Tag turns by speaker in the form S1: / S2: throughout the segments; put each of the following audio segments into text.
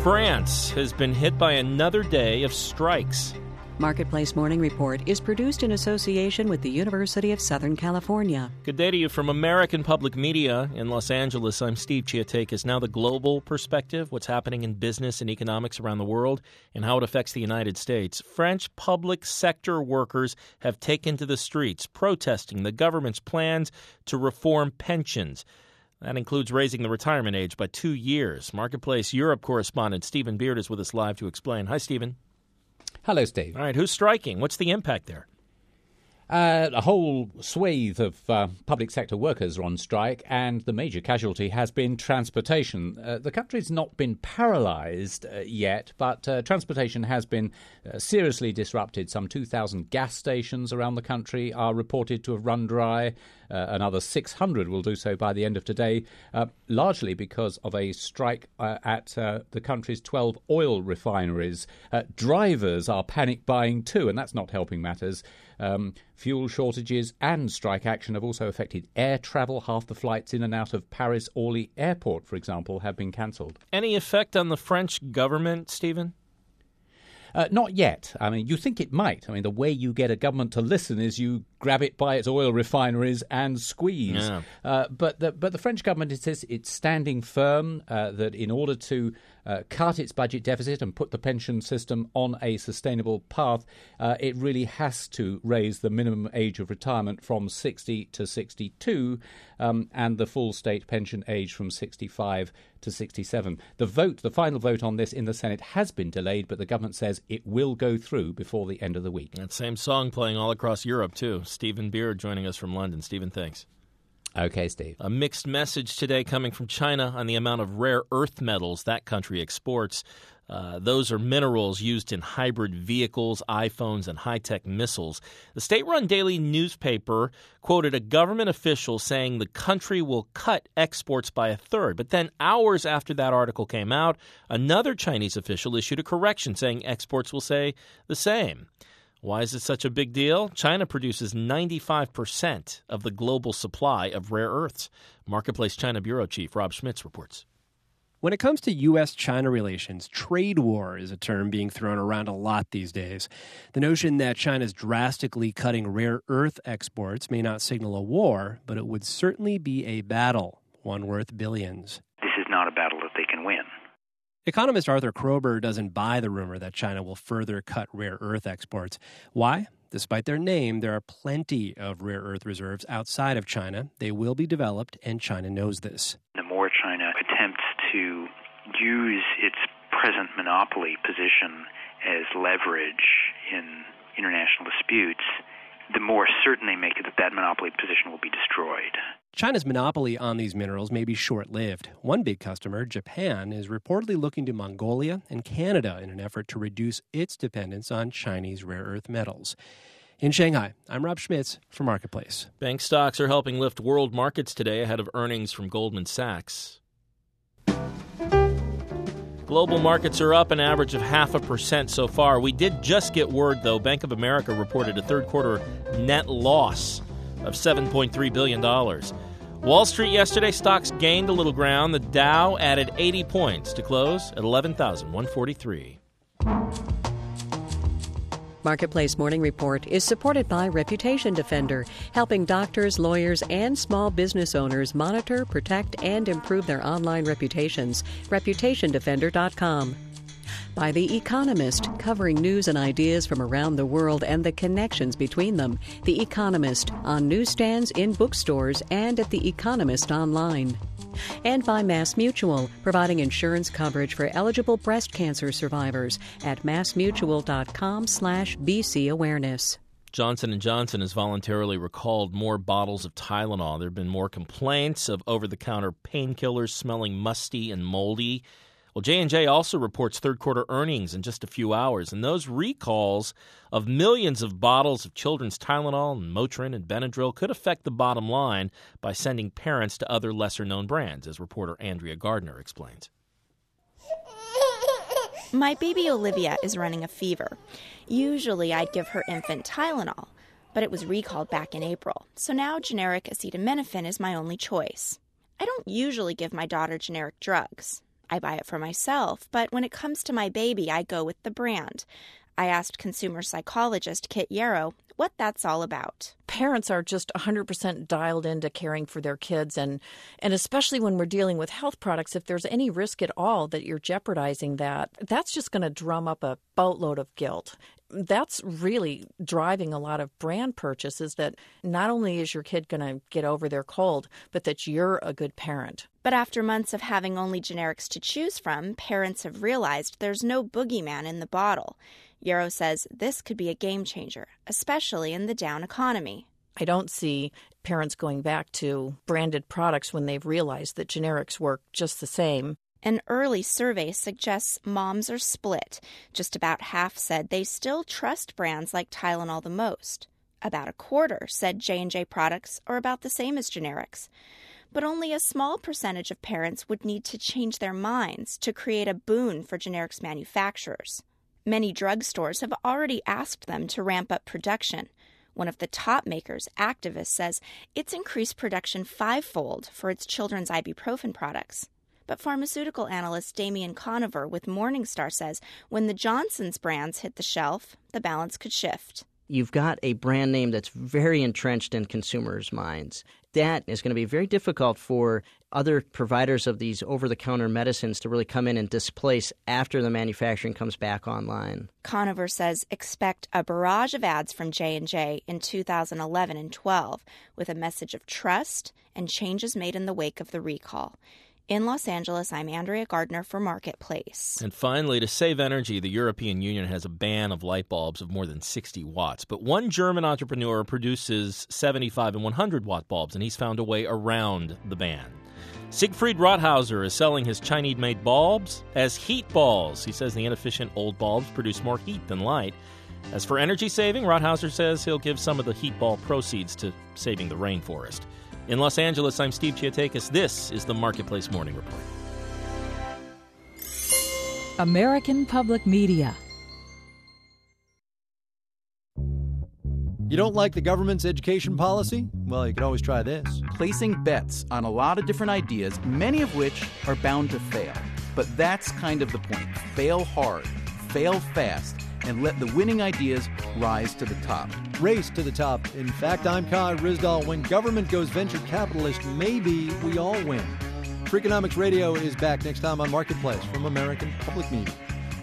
S1: France has been hit by another day of strikes.
S2: Marketplace Morning Report is produced in association with the University of Southern California.
S1: Good day to you from American Public Media in Los Angeles. I'm Steve Chiatakis. Now the global perspective, what's happening in business and economics around the world and how it affects the United States. French public sector workers have taken to the streets protesting the government's plans to reform pensions. That includes raising the retirement age by 2 years. Marketplace Europe correspondent Stephen Beard is with us live to explain. Hi, Stephen.
S3: Hello, Steve.
S1: All right, who's striking? What's the impact there?
S3: A whole swathe of public sector workers are on strike, and the major casualty has been transportation. The country's not been paralysed yet, but transportation has been seriously disrupted. Some 2,000 gas stations around the country are reported to have run dry. Another 600 will do so by the end of today, largely because of a strike at the country's 12 oil refineries. Drivers are panic buying too, and that's not helping matters. Fuel shortages and strike action have also affected air travel. Half the flights in and out of Paris-Orly Airport, for example, have been cancelled.
S1: Any effect on the French government, Stephen?
S3: Not yet. I mean, you think it might. I mean, the way you get a government to listen is you grab it by its oil refineries and squeeze.
S1: Yeah.
S3: But the French government says it's standing firm that in order to cut its budget deficit and put the pension system on a sustainable path, it really has to raise the minimum age of retirement from 60 to 62 and the full state pension age from 65 to 67. The final vote on this in the Senate has been delayed, but the government says it will go through before the end of the week.
S1: That same song playing all across Europe, too. Stephen Beard joining us from London. Stephen, thanks.
S3: Okay, Steve.
S1: A mixed message today coming from China on the amount of rare earth metals that country exports. Those are minerals used in hybrid vehicles, iPhones, and high-tech missiles. The state-run daily newspaper quoted a government official saying the country will cut exports by a third. But then hours after that article came out, another Chinese official issued a correction saying exports will stay the same. Why is it such a big deal? China produces 95% of the global supply of rare earths. Marketplace China Bureau Chief Rob Schmitz reports.
S4: When it comes to U.S.-China relations, trade war is a term being thrown around a lot these days. The notion that China's drastically cutting rare earth exports may not signal a war, but it would certainly be a battle, one worth billions.
S5: This is not a battle that they can win.
S4: Economist Arthur Kroeber doesn't buy the rumor that China will further cut rare earth exports. Why? Despite their name, there are plenty of rare earth reserves outside of China. They will be developed, and China knows this.
S5: The more China attempts to use its present monopoly position as leverage in international disputes, the more certain they make it that that monopoly position will be destroyed.
S4: China's monopoly on these minerals may be short-lived. One big customer, Japan, is reportedly looking to Mongolia and Canada in an effort to reduce its dependence on Chinese rare earth metals. In Shanghai, I'm Rob Schmitz for Marketplace.
S1: Bank stocks are helping lift world markets today ahead of earnings from Goldman Sachs. Global markets are up an average of 0.5% so far. We did just get word, though. Bank of America reported a third-quarter net loss of $7.3 billion. Wall Street yesterday, stocks gained a little ground. The Dow added 80 points to close at 11,143.
S2: Marketplace Morning Report is supported by Reputation Defender, helping doctors, lawyers, and small business owners monitor, protect, and improve their online reputations. ReputationDefender.com. By The Economist, covering news and ideas from around the world and the connections between them. The Economist, on newsstands, in bookstores, and at The Economist online. And by MassMutual, providing insurance coverage for eligible breast cancer survivors at massmutual.com/BC Awareness.
S1: Johnson & Johnson has voluntarily recalled more bottles of Tylenol. There have been more complaints of over-the-counter painkillers smelling musty and moldy. Well, J&J also reports third-quarter earnings in just a few hours, and those recalls of millions of bottles of children's Tylenol and Motrin and Benadryl could affect the bottom line by sending parents to other lesser-known brands, as reporter Andrea Gardner explains.
S6: My baby Olivia is running a fever. Usually I'd give her infant Tylenol, but it was recalled back in April, so now generic acetaminophen is my only choice. I don't usually give my daughter generic drugs. I buy it for myself, but when it comes to my baby, I go with the brand. I asked consumer psychologist Kit Yarrow what that's all about.
S7: Parents are just 100% dialed into caring for their kids, and especially when we're dealing with health products, if there's any risk at all that you're jeopardizing that, that's just going to drum up a boatload of guilt. That's really driving a lot of brand purchases, that not only is your kid going to get over their cold, but that you're a good parent.
S6: But after months of having only generics to choose from, parents have realized there's no boogeyman in the bottle. Yarrow says this could be a game changer, especially in the down economy.
S7: I don't see parents going back to branded products when they've realized that generics work just the same.
S6: An early survey suggests moms are split. Just about half said they still trust brands like Tylenol the most. About a quarter said J&J products are about the same as generics. But only a small percentage of parents would need to change their minds to create a boon for generics manufacturers. Many drugstores have already asked them to ramp up production. One of the top makers, Actavis, says it's increased production 5-fold for its children's ibuprofen products. But pharmaceutical analyst Damian Conover with Morningstar says when the Johnson's brands hit the shelf, the balance could shift.
S8: You've got a brand name that's very entrenched in consumers' minds. That is going to be very difficult for other providers of these over-the-counter medicines to really come in and displace after the manufacturing comes back online.
S6: Conover says expect a barrage of ads from J&J in 2011 and 12 with a message of trust and changes made in the wake of the recall. In Los Angeles, I'm Andrea Gardner for Marketplace.
S1: And finally, to save energy, the European Union has a ban of light bulbs of more than 60 watts. But one German entrepreneur produces 75 and 100-watt bulbs, and he's found a way around the ban. Siegfried Rothhauser is selling his Chinese-made bulbs as heat balls. He says the inefficient old bulbs produce more heat than light. As for energy saving, Rothhauser says he'll give some of the heat ball proceeds to saving the rainforest. In Los Angeles, I'm Steve Chiatakis. This is the Marketplace Morning Report.
S9: American Public Media.
S10: You don't like the government's education policy? Well, you can always try this.
S11: Placing bets on a lot of different ideas, many of which are bound to fail. But that's kind of the point. Fail hard, fail fast, and let the winning ideas rise to the top.
S10: Race to the top. In fact, I'm Kai Rizdal. When government goes venture capitalist, maybe we all win. Freakonomics Radio is back next time on Marketplace from American Public Media.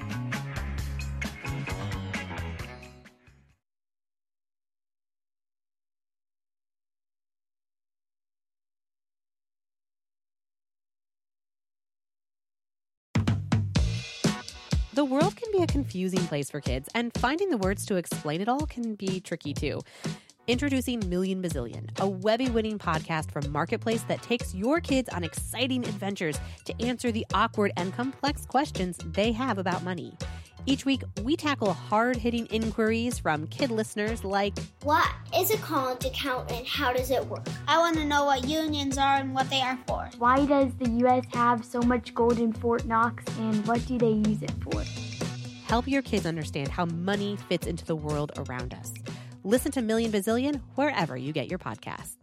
S12: The world can be a confusing place for kids, and finding the words to explain it all can be tricky too. Introducing Million Bazillion, a Webby-winning podcast from Marketplace that takes your kids on exciting adventures to answer the awkward and complex questions they have about money. Each week, we tackle hard-hitting inquiries from kid listeners like,
S13: what is a college account and how does it work?
S14: I want to know what unions are and what they are for.
S15: Why does the U.S. have so much gold in Fort Knox and what do they use it for?
S12: Help your kids understand how money fits into the world around us. Listen to Million Bazillion wherever you get your podcasts.